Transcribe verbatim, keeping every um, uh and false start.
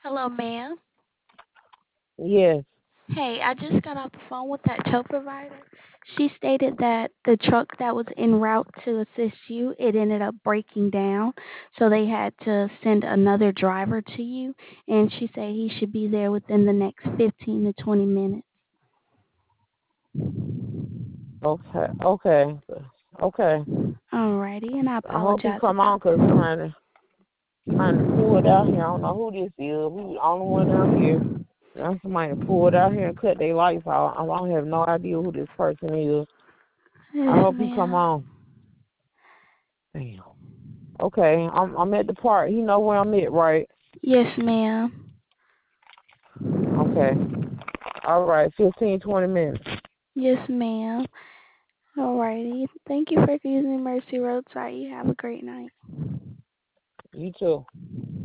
Hello, ma'am. Yes. Hey, I just got off the phone with that tow provider. She stated that the truck that was en route to assist you, it ended up breaking down, so they had to send another driver to you, and she said he should be there within the next fifteen to twenty minutes. Okay. Okay. Okay. Alrighty, and I I hope he apologize come about on, cause trying to trying to pull it out here. I don't know who this is. We the only one out here. Now somebody pull it out here and cut their lights out. I don't have no idea who this person is. I Yes, hope he come ma'am. on. Damn. Okay. I'm I'm at the park. He know where I'm at, right? Yes, ma'am. Okay. All right. Fifteen, twenty minutes. Yes, ma'am. Alrighty. Thank you for using Mercy Roadside. You have a great night. You too.